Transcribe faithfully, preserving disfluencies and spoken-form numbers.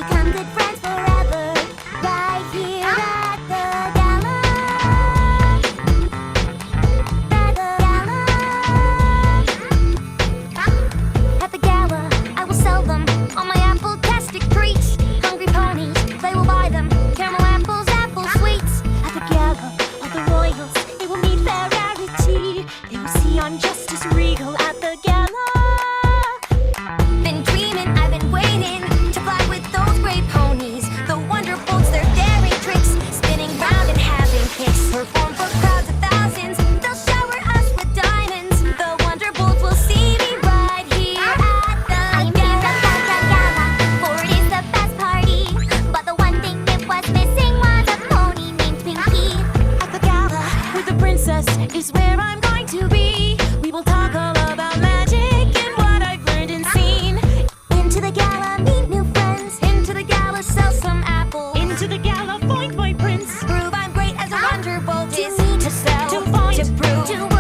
become good friends forever. Right here at the gala. At the gala. At the gala, I will sell them all my apple-tastic treats. Hungry ponies, they will buy them. Caramel apples, apple sweets. At the gala, all the royals, they will meet their rarity. They will see I'm just as regal at the gala. Been dreaming, I've been waiting to fly with those great ponies. The wonderbolts, their daring tricks, spinning round and having kicks. Perform for crowds of thousands, they'll shower us with diamonds. The wonderbolts will see me right here at the gala. For it is the best party, but the one thing that was missing was a pony named Pinky. At the gala, with the princess is where I'm going to be. We will talk all about magic and what I've learned and seen. Into the gala, meet new friends. Into the gala, sell some apples. Into the gala, find my prince. Prove I'm great as a wonderbolt is to sell, to find, to prove, to